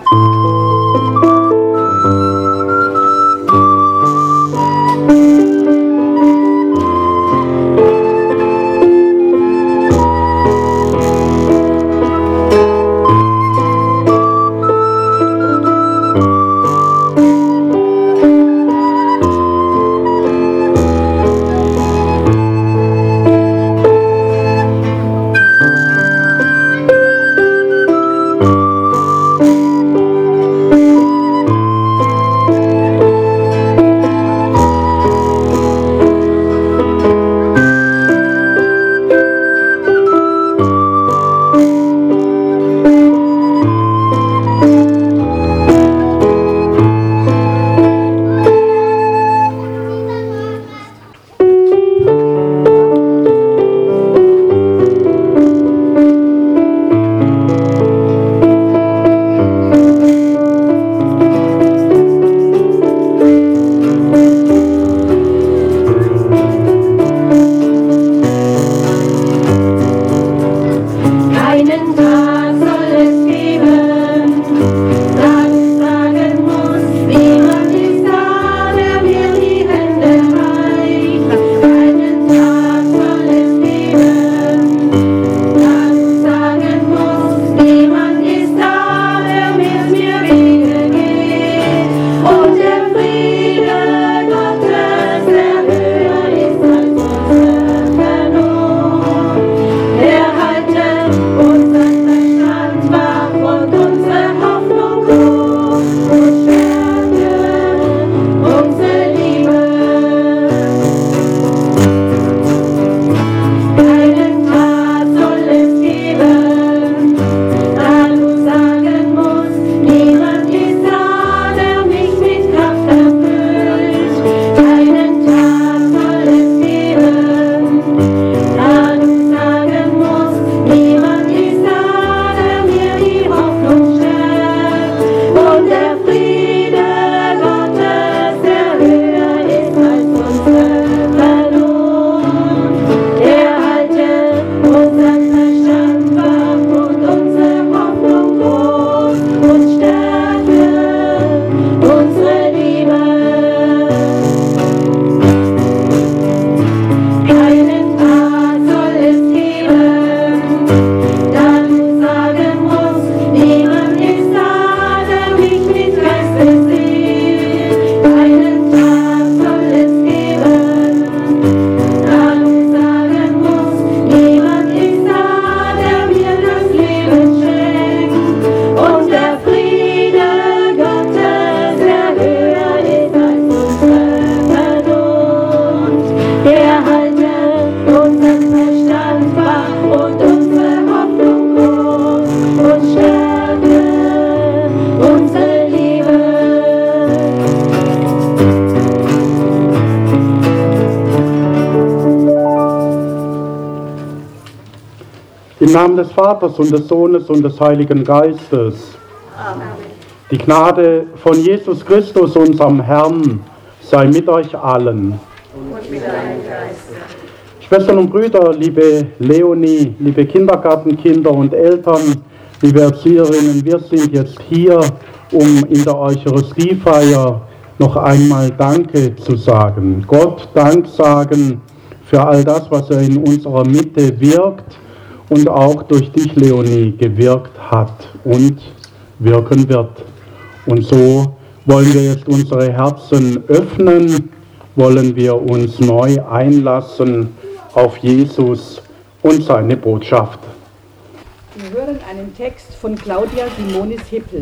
Im Namen des Vaters und des Sohnes und des Heiligen Geistes. Amen. Die Gnade von Jesus Christus, unserem Herrn, sei mit euch allen. Und mit deinem Geiste. Schwestern und Brüder, liebe Leonie, liebe Kindergartenkinder und Eltern, liebe Erzieherinnen, wir sind jetzt hier, um in der Eucharistiefeier noch einmal Danke zu sagen. Gott Dank sagen für all das, was er in unserer Mitte wirkt und auch durch dich, Leonie, gewirkt hat und wirken wird. Und so wollen wir jetzt unsere Herzen öffnen, wollen wir uns neu einlassen auf Jesus und seine Botschaft. Wir hören einen Text von Claudia Simonis Hippel.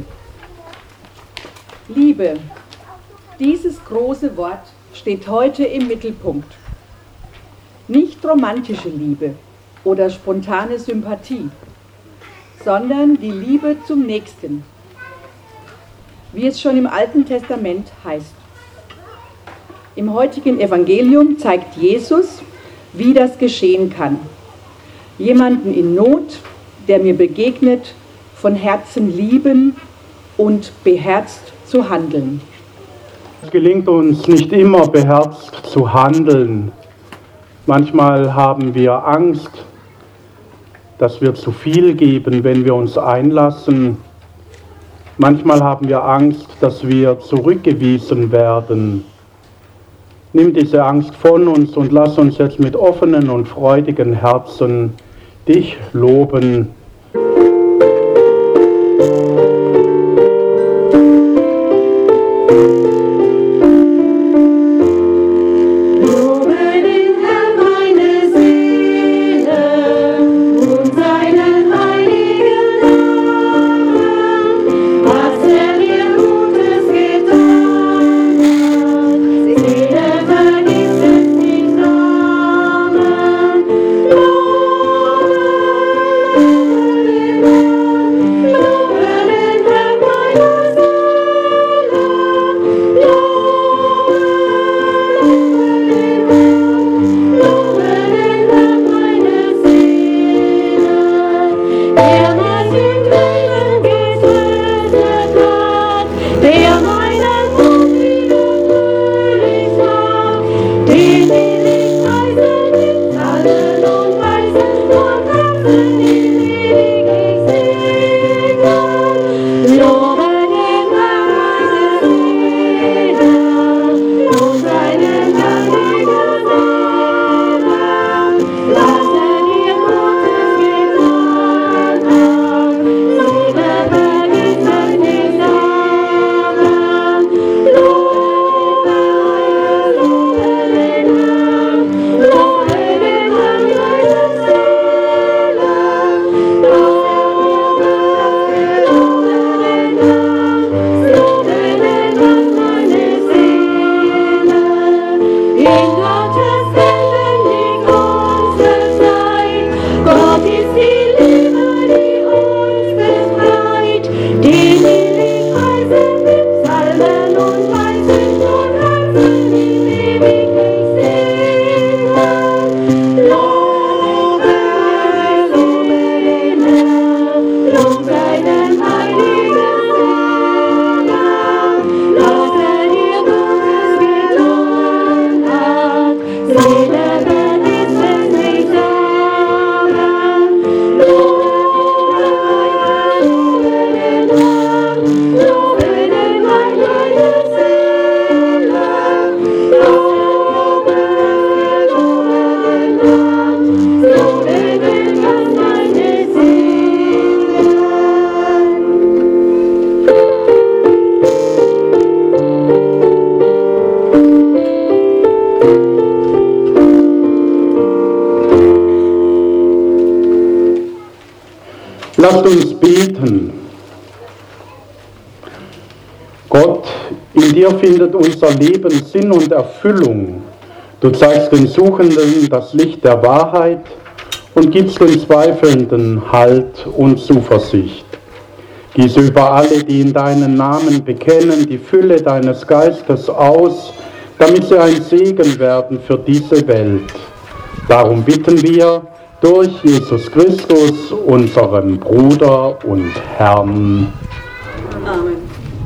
Liebe, dieses große Wort steht heute im Mittelpunkt. Nicht romantische Liebe oder spontane Sympathie, sondern die Liebe zum Nächsten, wie es schon im Alten Testament heißt. Im heutigen Evangelium zeigt Jesus, wie das geschehen kann. Jemanden in Not, der mir begegnet, von Herzen lieben und beherzt zu handeln. Es gelingt uns nicht immer, beherzt zu handeln. Manchmal haben wir Angst, dass wir zu viel geben, wenn wir uns einlassen. Manchmal haben wir Angst, dass wir zurückgewiesen werden. Nimm diese Angst von uns und lass uns jetzt mit offenen und freudigen Herzen dich loben. Lasst uns beten. Gott, in dir findet unser Leben Sinn und Erfüllung. Du zeigst den Suchenden das Licht der Wahrheit und gibst den Zweifelnden Halt und Zuversicht. Gieße über alle, die in deinen Namen bekennen, die Fülle deines Geistes aus, damit sie ein Segen werden für diese Welt. Darum bitten wir durch Jesus Christus, unseren Bruder und Herrn. Amen.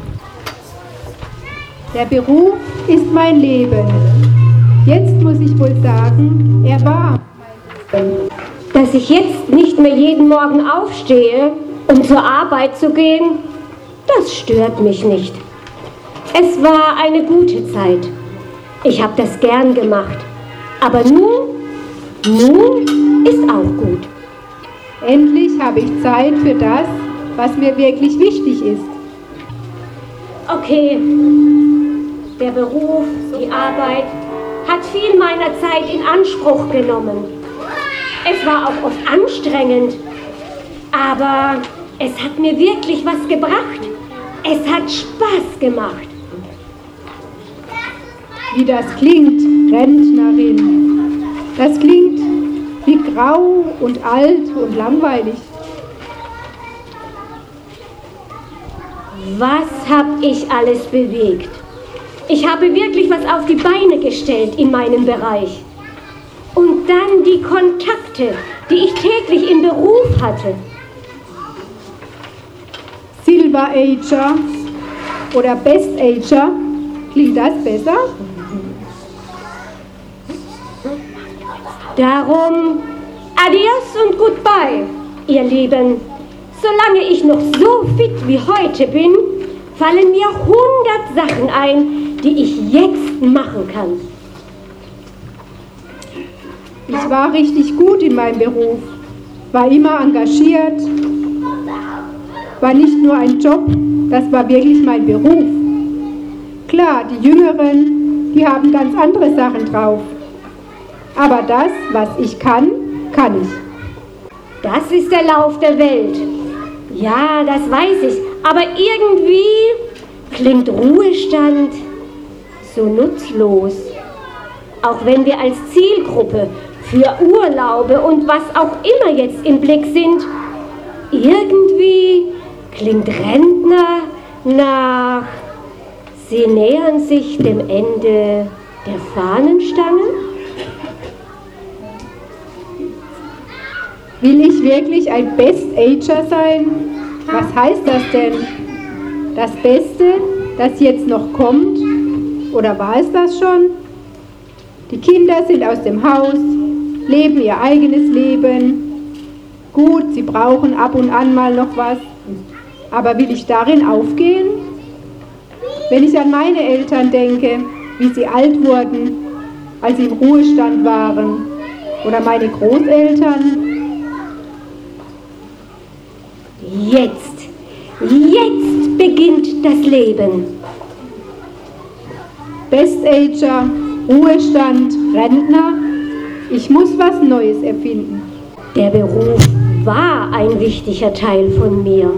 Der Beruf ist mein Leben. Jetzt muss ich wohl sagen, er war. Dass ich jetzt nicht mehr jeden Morgen aufstehe, um zur Arbeit zu gehen, das stört mich nicht. Es war eine gute Zeit. Ich habe das gern gemacht. Aber nun ist auch gut. Endlich habe ich Zeit für das, was mir wirklich wichtig ist. Okay, der Beruf, die Arbeit hat viel meiner Zeit in Anspruch genommen. Es war auch oft anstrengend, aber es hat mir wirklich was gebracht. Es hat Spaß gemacht. Wie das klingt, Rentnerin. Das klingt wie grau und alt und langweilig. Was habe ich alles bewegt? Ich habe wirklich was auf die Beine gestellt in meinem Bereich. Und dann die Kontakte, die ich täglich im Beruf hatte. Silver Ager oder Best Ager, klingt das besser? Darum, adios und goodbye, ihr Lieben. Solange ich noch so fit wie heute bin, fallen mir 100 Sachen ein, die ich jetzt machen kann. Ich war richtig gut in meinem Beruf, war immer engagiert, war nicht nur ein Job, das war wirklich mein Beruf. Klar, die Jüngeren, die haben ganz andere Sachen drauf. Aber das, was ich kann, kann ich. Das ist der Lauf der Welt. Ja, das weiß ich. Aber irgendwie klingt Ruhestand so nutzlos. Auch wenn wir als Zielgruppe für Urlaube und was auch immer jetzt im Blick sind, irgendwie klingt Rentner nach, sie nähern sich dem Ende der Fahnenstange. Will ich wirklich ein Best-Ager sein? Was heißt das denn? Das Beste, das jetzt noch kommt? Oder war es das schon? Die Kinder sind aus dem Haus, leben ihr eigenes Leben. Gut, sie brauchen ab und an mal noch was. Aber will ich darin aufgehen? Wenn ich an meine Eltern denke, wie sie alt wurden, als sie im Ruhestand waren, oder meine Großeltern. Jetzt beginnt das Leben. Best-Ager, Ruhestand, Rentner. Ich muss was Neues erfinden. Der Beruf war ein wichtiger Teil von mir.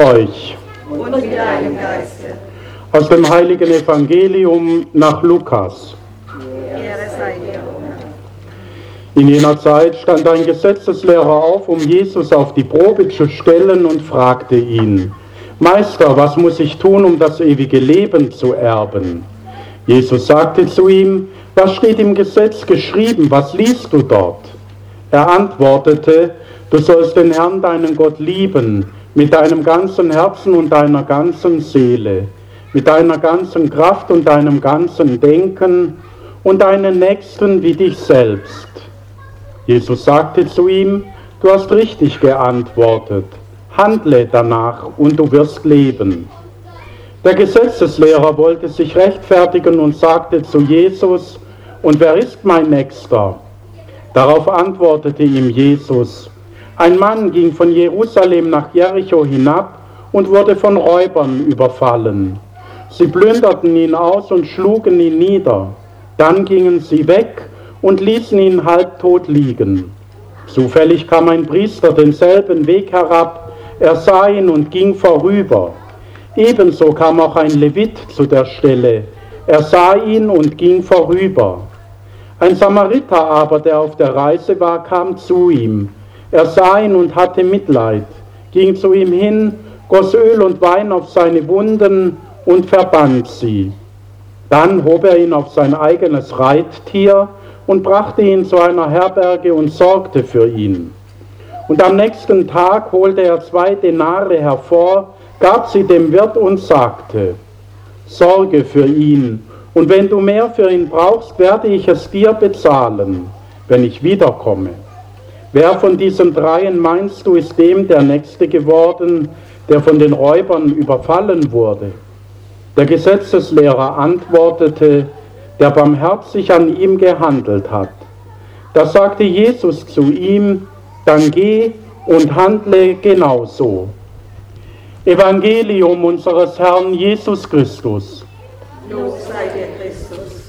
euch. Und mit deinem Geiste. Aus dem heiligen Evangelium nach Lukas. Ehre sei dir. In jener Zeit stand ein Gesetzeslehrer auf, um Jesus auf die Probe zu stellen und fragte ihn: Meister, was muss ich tun, um das ewige Leben zu erben? Jesus sagte zu ihm: Was steht im Gesetz geschrieben? Was liest du dort? Er antwortete: Du sollst den Herrn, deinen Gott, lieben, mit deinem ganzen Herzen und deiner ganzen Seele, mit deiner ganzen Kraft und deinem ganzen Denken und deinen Nächsten wie dich selbst. Jesus sagte zu ihm: Du hast richtig geantwortet. Handle danach und du wirst leben. Der Gesetzeslehrer wollte sich rechtfertigen und sagte zu Jesus: Und wer ist mein Nächster? Darauf antwortete ihm Jesus: Ein Mann ging von Jerusalem nach Jericho hinab und wurde von Räubern überfallen. Sie plünderten ihn aus und schlugen ihn nieder. Dann gingen sie weg und ließen ihn halbtot liegen. Zufällig kam ein Priester denselben Weg herab, er sah ihn und ging vorüber. Ebenso kam auch ein Levit zu der Stelle, er sah ihn und ging vorüber. Ein Samariter aber, der auf der Reise war, kam zu ihm. Er sah ihn und hatte Mitleid, ging zu ihm hin, goss Öl und Wein auf seine Wunden und verband sie. Dann hob er ihn auf sein eigenes Reittier und brachte ihn zu einer Herberge und sorgte für ihn. Und am nächsten Tag holte er 2 Denare hervor, gab sie dem Wirt und sagte: Sorge für ihn, und wenn du mehr für ihn brauchst, werde ich es dir bezahlen, wenn ich wiederkomme. Wer von diesen 3 meinst du, ist dem der Nächste geworden, der von den Räubern überfallen wurde? Der Gesetzeslehrer antwortete: Der barmherzig an ihm gehandelt hat. Da sagte Jesus zu ihm: Dann geh und handle genauso. Evangelium unseres Herrn Jesus Christus. Lob sei dir, Christus.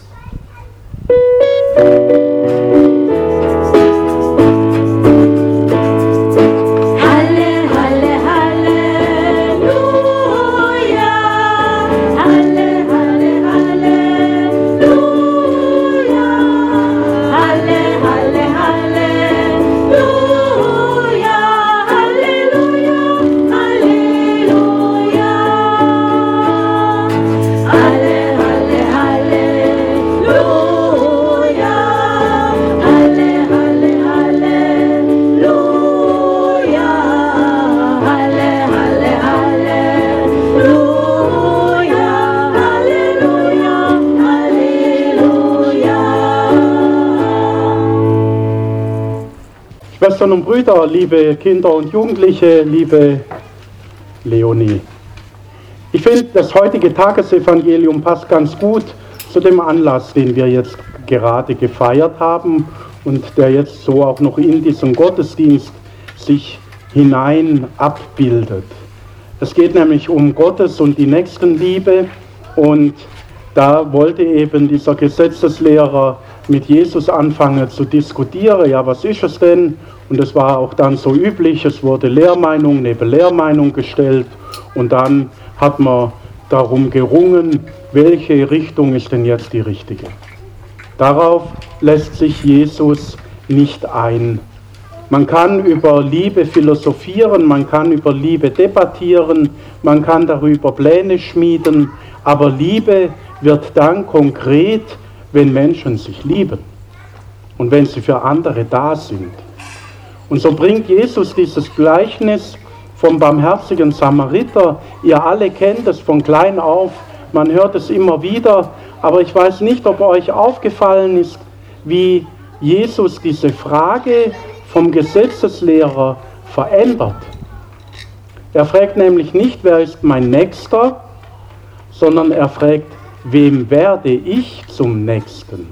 Schwestern und Brüder, liebe Kinder und Jugendliche, liebe Leonie. Ich finde, das heutige Tagesevangelium passt ganz gut zu dem Anlass, den wir jetzt gerade gefeiert haben und der jetzt so auch noch in diesem Gottesdienst sich hinein abbildet. Es geht nämlich um Gottes und die Nächstenliebe, und da wollte eben dieser Gesetzeslehrer mit Jesus anfangen zu diskutieren, ja, was ist es denn? Und es war auch dann so üblich, es wurde Lehrmeinung neben Lehrmeinung gestellt und dann hat man darum gerungen, welche Richtung ist denn jetzt die richtige. Darauf lässt sich Jesus nicht ein. Man kann über Liebe philosophieren, man kann über Liebe debattieren, man kann darüber Pläne schmieden, aber Liebe wird dann konkret, wenn Menschen sich lieben und wenn sie für andere da sind. Und so bringt Jesus dieses Gleichnis vom barmherzigen Samariter. Ihr alle kennt es von klein auf, man hört es immer wieder, aber ich weiß nicht, ob euch aufgefallen ist, wie Jesus diese Frage vom Gesetzeslehrer verändert. Er fragt nämlich nicht, wer ist mein Nächster, sondern er fragt, wem werde ich zum Nächsten?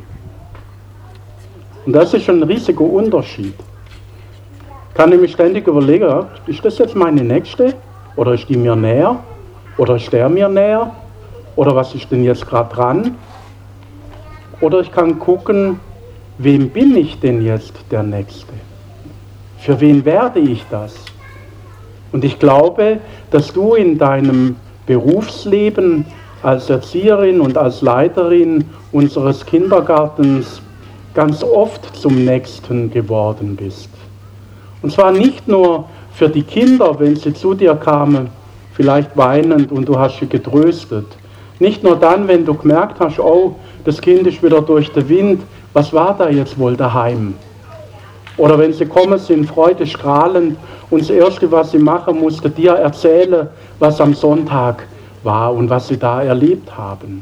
Und das ist ein riesiger Unterschied. Ich kann nämlich ständig überlegen, ist das jetzt meine Nächste? Oder ist die mir näher? Oder ist der mir näher? Oder was ist denn jetzt gerade dran? Oder ich kann gucken, wem bin ich denn jetzt der Nächste? Für wen werde ich das? Und ich glaube, dass du in deinem Berufsleben als Erzieherin und als Leiterin unseres Kindergartens ganz oft zum Nächsten geworden bist. Und zwar nicht nur für die Kinder, wenn sie zu dir kamen, vielleicht weinend und du hast sie getröstet. Nicht nur dann, wenn du gemerkt hast, oh, das Kind ist wieder durch den Wind, was war da jetzt wohl daheim? Oder wenn sie kommen sind, freudestrahlend und das Erste, was sie machen musste, dir erzählen, was am Sonntag war und was sie da erlebt haben.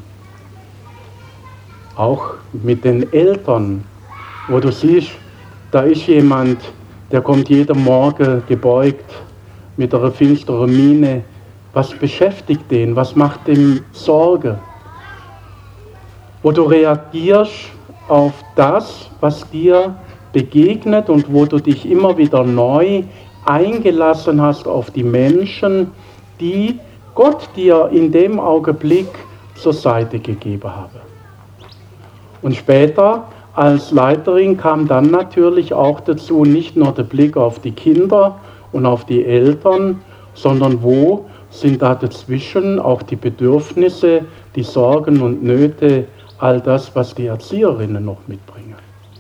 Auch mit den Eltern, wo du siehst, da ist jemand, der kommt jeden Morgen gebeugt mit einer finsteren Miene. Was beschäftigt den? Was macht dem Sorge? Wo du reagierst auf das, was dir begegnet und wo du dich immer wieder neu eingelassen hast auf die Menschen, die Gott dir in dem Augenblick zur Seite gegeben habe. Und später als Leiterin kam dann natürlich auch dazu nicht nur der Blick auf die Kinder und auf die Eltern, sondern wo sind da dazwischen auch die Bedürfnisse, die Sorgen und Nöte, all das, was die Erzieherinnen noch mitbringen.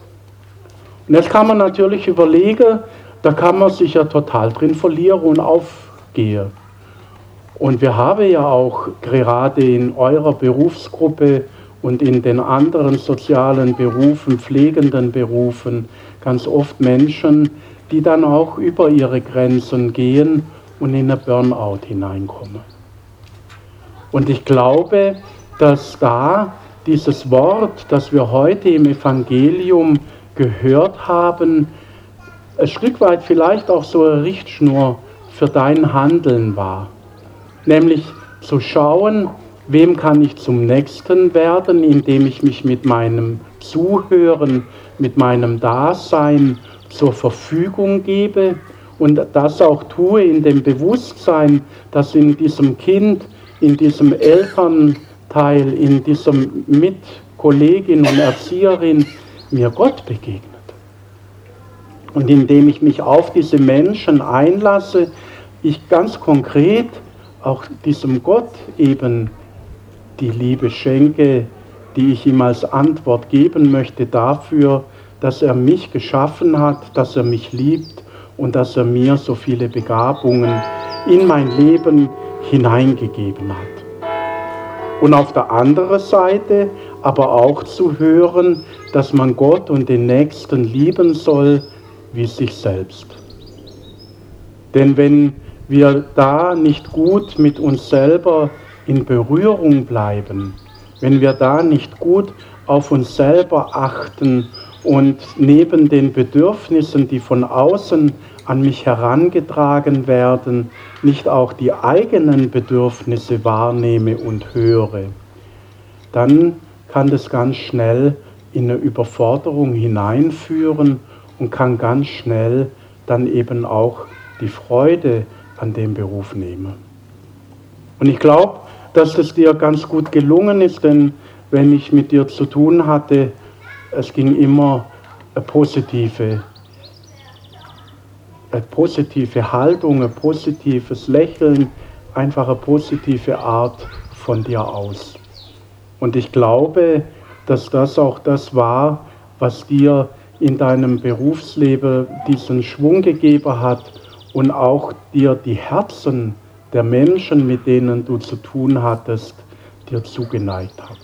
Und jetzt kann man natürlich überlegen, da kann man sich ja total drin verlieren und aufgehen. Und wir haben ja auch gerade in eurer Berufsgruppe und in den anderen sozialen Berufen, pflegenden Berufen, ganz oft Menschen, die dann auch über ihre Grenzen gehen und in einen Burnout hineinkommen. Und ich glaube, dass da dieses Wort, das wir heute im Evangelium gehört haben, ein Stück weit vielleicht auch so eine Richtschnur für dein Handeln war. Nämlich zu schauen, wem kann ich zum Nächsten werden, indem ich mich mit meinem Zuhören, mit meinem Dasein zur Verfügung gebe und das auch tue in dem Bewusstsein, dass in diesem Kind, in diesem Elternteil, in diesem Mitkollegin und Erzieherin mir Gott begegnet. Und indem ich mich auf diese Menschen einlasse, ich ganz konkret auch diesem Gott eben die Liebe schenke, die ich ihm als Antwort geben möchte dafür, dass er mich geschaffen hat, dass er mich liebt und dass er mir so viele Begabungen in mein Leben hineingegeben hat. Und auf der anderen Seite aber auch zu hören, dass man Gott und den Nächsten lieben soll wie sich selbst. Denn wenn wir da nicht gut mit uns selber in Berührung bleiben, wenn wir da nicht gut auf uns selber achten und neben den Bedürfnissen, die von außen an mich herangetragen werden, nicht auch die eigenen Bedürfnisse wahrnehme und höre, dann kann das ganz schnell in eine Überforderung hineinführen und kann ganz schnell dann eben auch die Freude an dem Beruf nehmen. Und ich glaube, dass es dir ganz gut gelungen ist, denn wenn ich mit dir zu tun hatte, es ging immer eine positive Haltung, ein positives Lächeln, einfach eine positive Art von dir aus. Und ich glaube, dass das auch das war, was dir in deinem Berufsleben diesen Schwung gegeben hat und auch dir die Herzen der Menschen, mit denen du zu tun hattest, dir zugeneigt hat.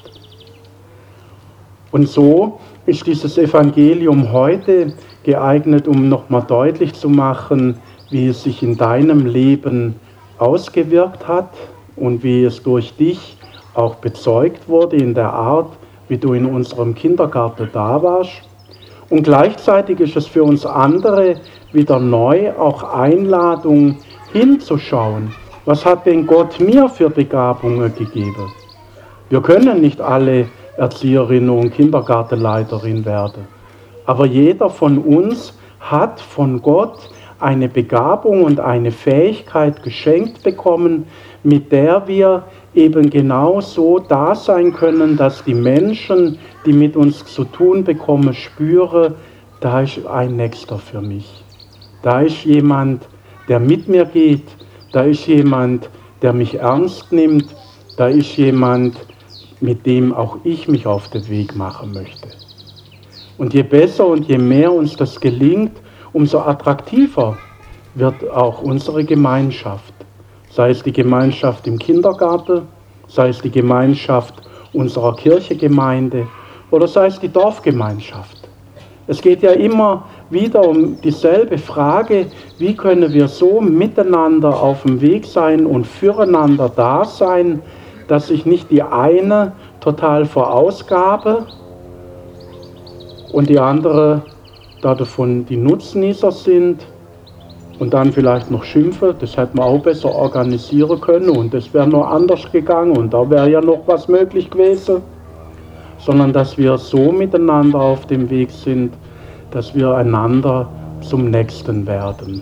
Und so ist dieses Evangelium heute geeignet, um nochmal deutlich zu machen, wie es sich in deinem Leben ausgewirkt hat und wie es durch dich auch bezeugt wurde in der Art, wie du in unserem Kindergarten da warst. Und gleichzeitig ist es für uns andere wieder neu auch Einladung hinzuschauen. Was hat denn Gott mir für Begabungen gegeben? Wir können nicht alle Erzieherinnen und Kindergartenleiterin werden. Aber jeder von uns hat von Gott eine Begabung und eine Fähigkeit geschenkt bekommen, mit der wir eben genau so da sein können, dass die Menschen, die mit uns zu tun bekommen, spüren, da ist ein Nächster für mich. Da ist jemand, der mit mir geht. Da ist jemand, der mich ernst nimmt. Da ist jemand, mit dem auch ich mich auf den Weg machen möchte. Und je besser und je mehr uns das gelingt, umso attraktiver wird auch unsere Gemeinschaft. Sei es die Gemeinschaft im Kindergarten, sei es die Gemeinschaft unserer Kirchegemeinde oder sei es die Dorfgemeinschaft. Es geht ja immer wieder um dieselbe Frage, wie können wir so miteinander auf dem Weg sein und füreinander da sein, dass ich nicht die eine total verausgabe und die andere davon die Nutznießer sind und dann vielleicht noch schimpfe. Das hätte man auch besser organisieren können und das wäre noch anders gegangen und da wäre ja noch was möglich gewesen. Sondern dass wir so miteinander auf dem Weg sind, dass wir einander zum Nächsten werden.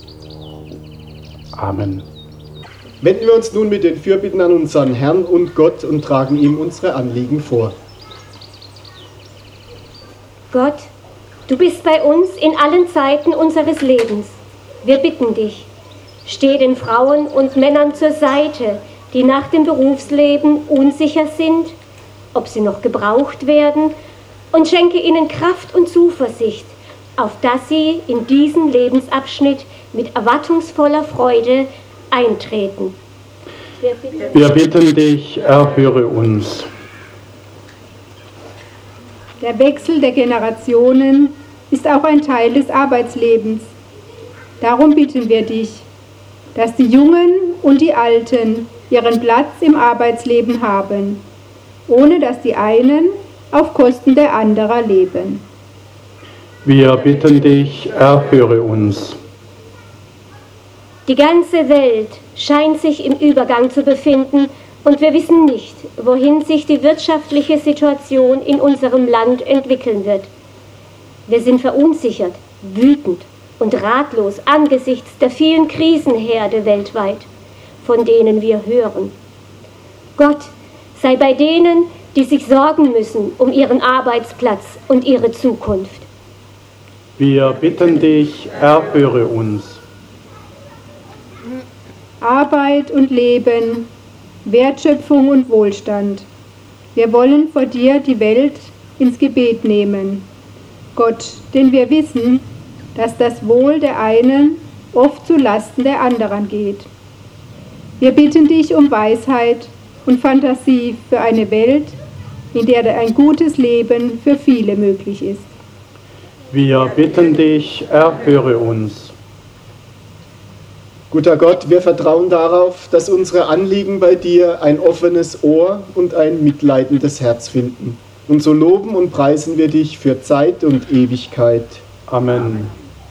Amen. Wenden wir uns nun mit den Fürbitten an unseren Herrn und Gott und tragen ihm unsere Anliegen vor. Gott, du bist bei uns in allen Zeiten unseres Lebens. Wir bitten dich, steh den Frauen und Männern zur Seite, die nach dem Berufsleben unsicher sind, ob sie noch gebraucht werden, und schenke ihnen Kraft und Zuversicht, auf dass sie in diesen Lebensabschnitt mit erwartungsvoller Freude eintreten. Wir bitten dich, erhöre uns. Der Wechsel der Generationen ist auch ein Teil des Arbeitslebens. Darum bitten wir dich, dass die Jungen und die Alten ihren Platz im Arbeitsleben haben, ohne dass die einen auf Kosten der anderen leben. Wir bitten dich, erhöre uns. Die ganze Welt scheint sich im Übergang zu befinden und wir wissen nicht, wohin sich die wirtschaftliche Situation in unserem Land entwickeln wird. Wir sind verunsichert, wütend und ratlos angesichts der vielen Krisenherde weltweit, von denen wir hören. Gott sei bei denen, die sich sorgen müssen um ihren Arbeitsplatz und ihre Zukunft. Wir bitten dich, erhöre uns. Arbeit und Leben, Wertschöpfung und Wohlstand. Wir wollen vor dir die Welt ins Gebet nehmen. Gott, denn wir wissen, dass das Wohl der einen oft zu Lasten der anderen geht. Wir bitten dich um Weisheit und Fantasie für eine Welt, in der ein gutes Leben für viele möglich ist. Wir bitten dich, erhöre uns. Guter Gott, wir vertrauen darauf, dass unsere Anliegen bei dir ein offenes Ohr und ein mitleidendes Herz finden. Und so loben und preisen wir dich für Zeit und Ewigkeit. Amen.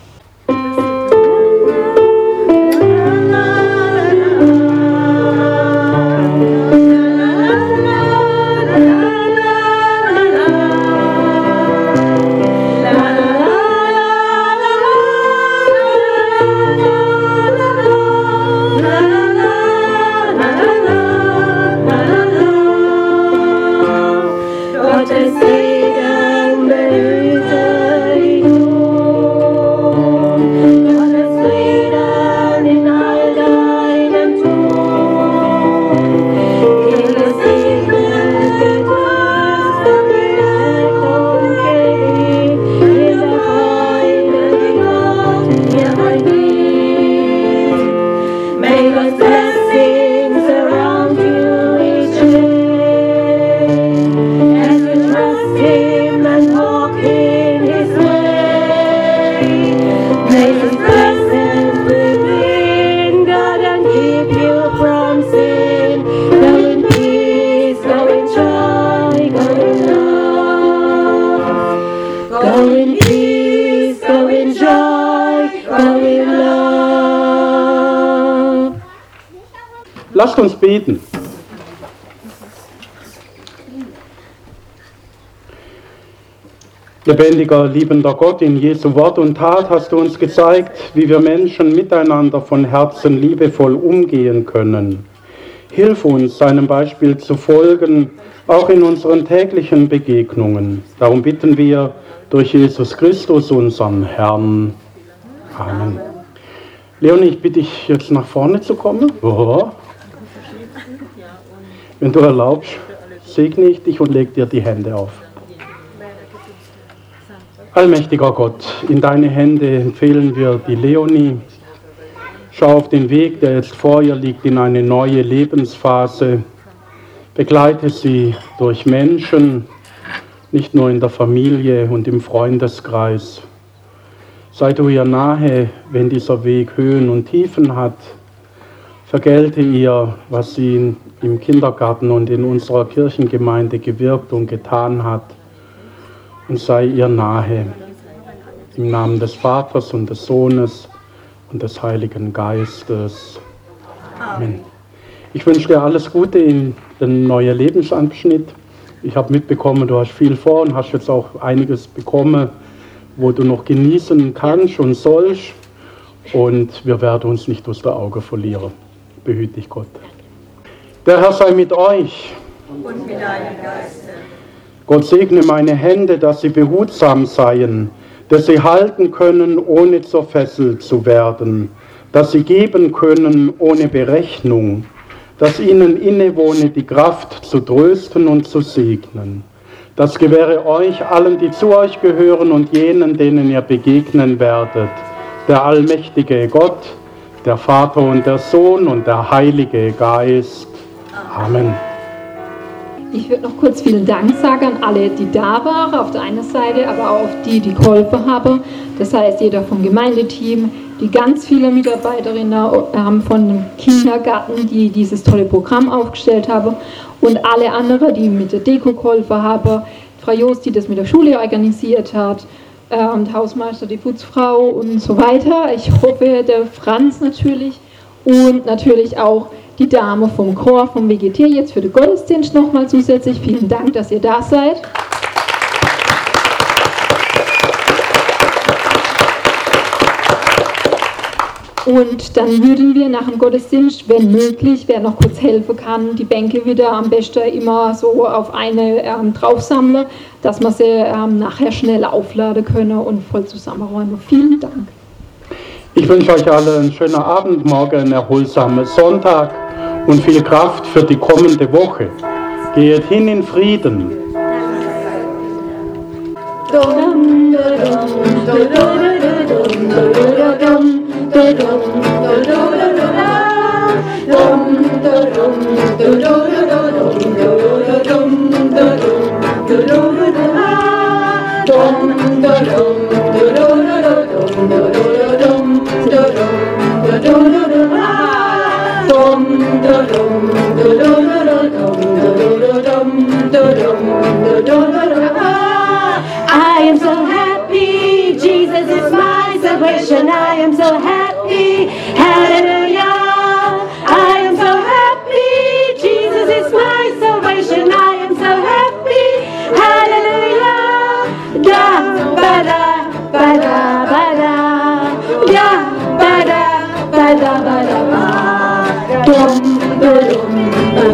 Lasst uns beten. Lebendiger, liebender Gott, in Jesu Wort und Tat hast du uns gezeigt, wie wir Menschen miteinander von Herzen liebevoll umgehen können. Hilf uns, seinem Beispiel zu folgen, auch in unseren täglichen Begegnungen. Darum bitten wir durch Jesus Christus, unseren Herrn. Amen. Leonie, ich bitte dich jetzt nach vorne zu kommen. Ja. Wenn du erlaubst, segne ich dich und leg dir die Hände auf. Allmächtiger Gott, in deine Hände empfehlen wir die Leonie. Schau auf den Weg, der jetzt vor ihr liegt, in eine neue Lebensphase. Begleite sie durch Menschen, nicht nur in der Familie und im Freundeskreis. Sei du ihr nahe, wenn dieser Weg Höhen und Tiefen hat. Vergelte ihr, was sie im Kindergarten und in unserer Kirchengemeinde gewirkt und getan hat. Und sei ihr nahe. Im Namen des Vaters und des Sohnes und des Heiligen Geistes. Amen. Ich wünsche dir alles Gute in den neuen Lebensabschnitt. Ich habe mitbekommen, du hast viel vor und hast jetzt auch einiges bekommen, wo du noch genießen kannst und sollst. Und wir werden uns nicht aus den Augen verlieren. Behüte dich Gott. Der Herr sei mit euch. Und mit deinem Geiste. Gott segne meine Hände, dass sie behutsam seien, dass sie halten können, ohne zerfesselt zu werden, dass sie geben können, ohne Berechnung, dass ihnen innewohne die Kraft zu trösten und zu segnen. Das gewähre euch allen, die zu euch gehören und jenen, denen ihr begegnen werdet, der allmächtige Gott, der Vater und der Sohn und der Heilige Geist. Amen. Ich würde noch kurz vielen Dank sagen an alle, die da waren, auf der einen Seite, aber auch auf die geholfen haben. Das heißt, jeder vom Gemeindeteam, die ganz viele Mitarbeiterinnen von dem Kindergarten, die dieses tolle Programm aufgestellt haben und alle anderen, die mit der Deko geholfen haben. Frau Jost, die das mit der Schule organisiert hat, und Hausmeister, die Putzfrau und so weiter. Ich hoffe, der Franz natürlich und natürlich auch die Dame vom Chor, vom WGT, jetzt für den Gottesdienst nochmal zusätzlich. Vielen Dank, dass ihr da seid. Und dann würden wir nach dem Gottesdienst, wenn möglich, wer noch kurz helfen kann, die Bänke wieder am besten immer so auf eine draufsammeln, dass wir sie nachher schnell aufladen können und voll zusammenräumen. Vielen Dank. Ich wünsche euch alle einen schönen Abend, morgen einen erholsamen Sonntag und viel Kraft für die kommende Woche. Geht hin in Frieden. I am so happy, Jesus is my salvation. I am so happy, hallelujah. I am so happy, Jesus is my salvation. I am so happy, hallelujah. Da ba da ba da ba da, da ba da ba da ba da ba. Dum dum dum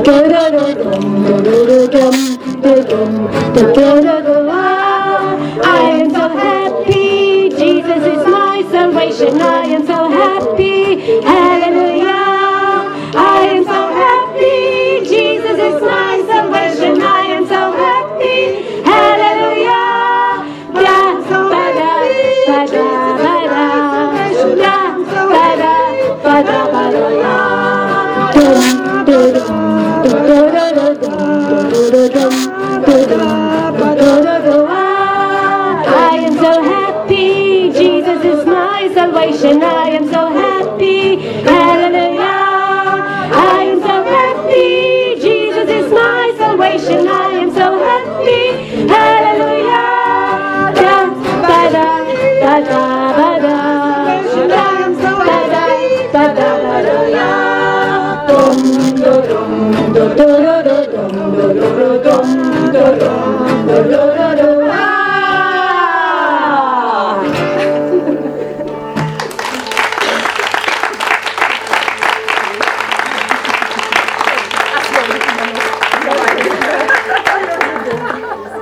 dum dum dum. I am so happy, Jesus is my salvation. I am so happy, hallelujah. I am so happy, Jesus is my salvation. I am so happy, hallelujah. Da ba da ba da ba da, da ba da ba da ba da. Dum dum dum dum dum dum. I am so happy, Jesus is my salvation. I am so happy.